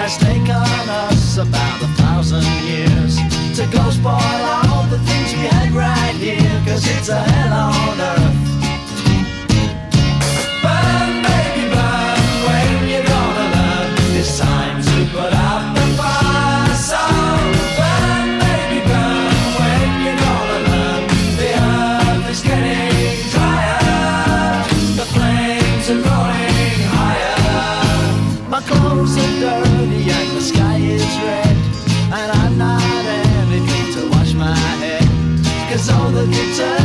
it's taken us about 1,000 years to go spoil all the things we had right here, 'cause it's a hell on earth. Burn, baby, burn, when you gonna learn? It's time to put out the fire. So burn, baby, burn, when you gonna learn? The earth is getting drier, the flames are growing higher. My clothes are dirty and the sky is red, and I'm not anything to wash my head, 'cause all the kids are